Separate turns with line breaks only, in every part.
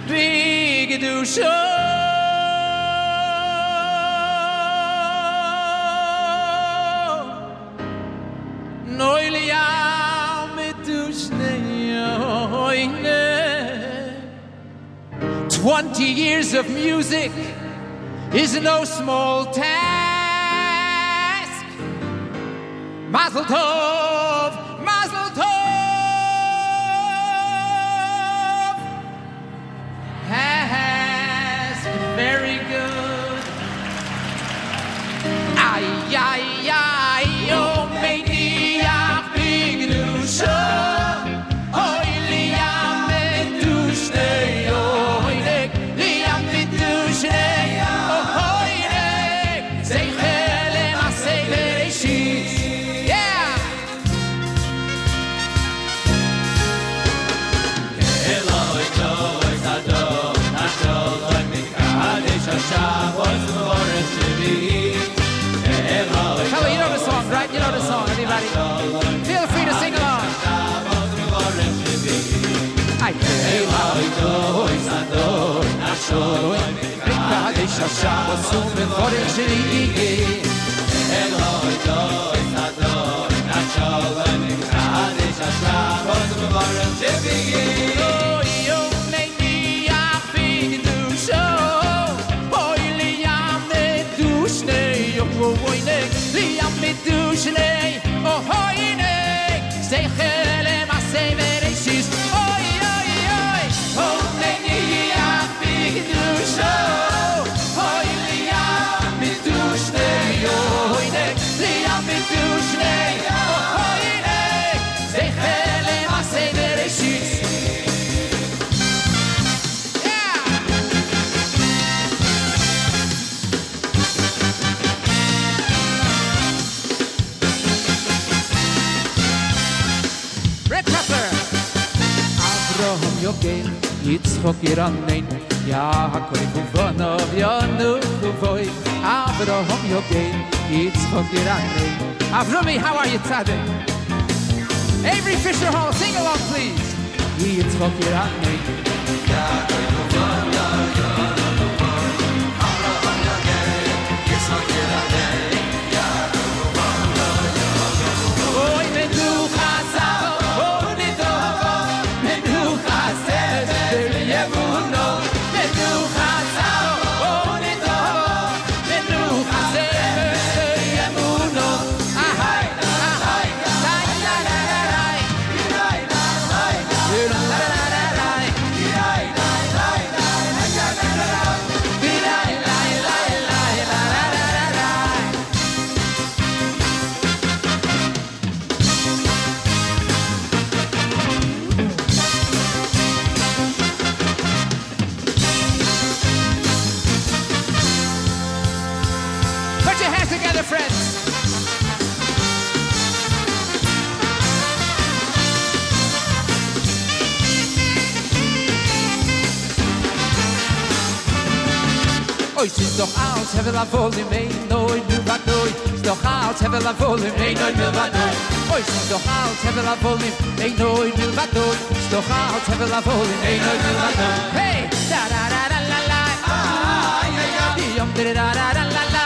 big do show. Noilia mit du Schneeine. 20 years of music is no small task. Mazel tov, mazel tov. Has been very good. Ay, ay, ay, oh, meini ach big du show. Oy, liam mit du Schnee, oy, liam mit du Schnee, oy, say hele ma say bereshit. Yeah.
Eloi Eloi Sadov Nashol Oy Mikadesh Hashavos Moren Shvi.
Kelly, you know the song, right? You know the song, everybody. Feel free to sing along. I
Eloi Eloi Sadov Nashol Oy
Mikadesh Hashavos Moren Shvi.
Eloi Eloi Sadov Nashol Oy Mikadesh Hashavos Moren Shvi.
Yogin, Yitzchok Yiranein, Yaakov Uvanov, Yanuvoy, Avraham Yogin, Yitzchok Yiranein. Avrami, how are you, Tzaddik? Avery Fisher Hall, sing along, please. Yitzchok Yiranein, Yaakov Uvanov, Yanuvoy, Avraham Yogin, Yitzchok Yiranein, Yaakov Uvanov, Yanuvoy. Oy, Menucha Savo. Together, friends. Oi, ist doch aus, hevel a volim, ein noi nu vadoi. Ist doch aus, hevel a volim, ein noi nu vadoi. Oi, ist doch aus, hevel a volim, ein noi nu vadoi. Ist doch aus, hevel a volim, ein noi nu vadoi. Hey, da da da da la la. Ah, yeah yeah. Yom da da da da la la.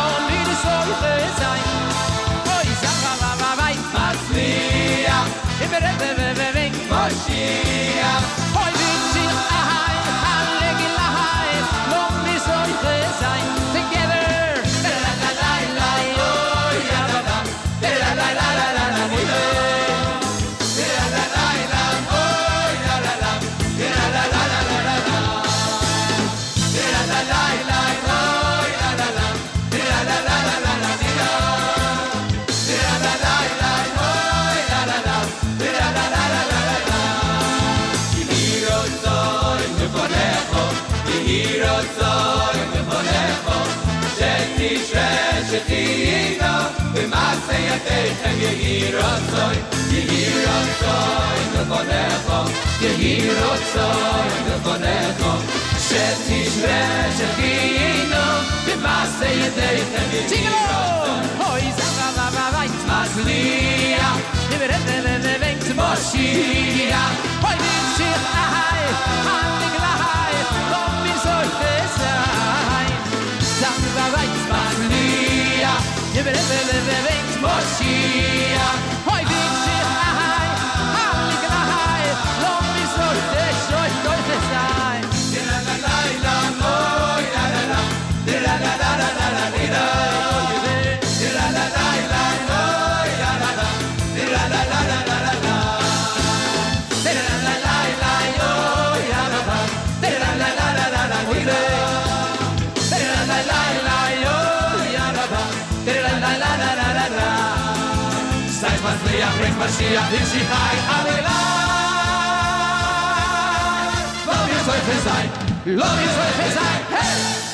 von mir soll sein. Oh, ich sag mal,
Matzliach, Moschiach,
Hoi wünsch ich ein Hallegelei, noch mir soll sein. Together,
la la la la, oh ja la la, la la la la la la, la la la la, oh ja la la, la la la la la la, la la la la, oh ja la la, la la la la la la, la la la la, oh ja la la, la la la la la la. שתהיינו במעשה ידיכם יהי רצון לפניך יהי רצון לפניך שתהיינו במעשה ידיכם יהי רצון
Hoi Zalala,
מצליח מושיע
Hoi wünsch ich ein Hallegelei, noch mir soll sein. Zalala,
מצליח מושיע
Hoi wünsch ich ein Hallegelei, noch mir soll sein.
la la la la, oh la la la, la la la la la la, la la la la, oh la la la, la la la la la la, la la la la la, oh la la la, la la la la la la, la la la la, oh la la la, la la la la la la la. Sei Matzliach, bringt Mashiach, in sie high, Halleluja. Love is what it is, hey!